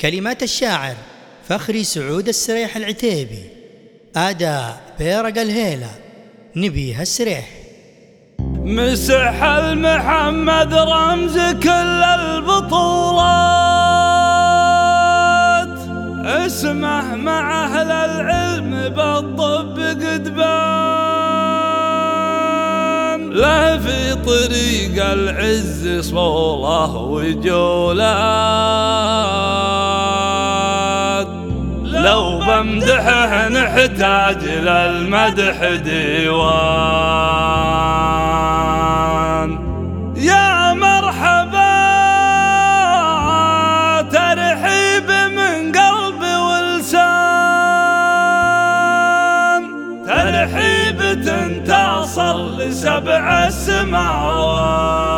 كلمات الشاعر فخري سعود السريح العتيبي. أداء بيرق الهيلة نبيه السريح. مسح المحمد رمز كل البطولات، اسمه مع أهل العلم بالطب قد بان، له في طريق العز صولة وجولات، لو بمدحه نحتاج للمدح ديوان. يا مرحبا ترحيب من قلب ولسان، ترحيب تصل لسبع السماوات.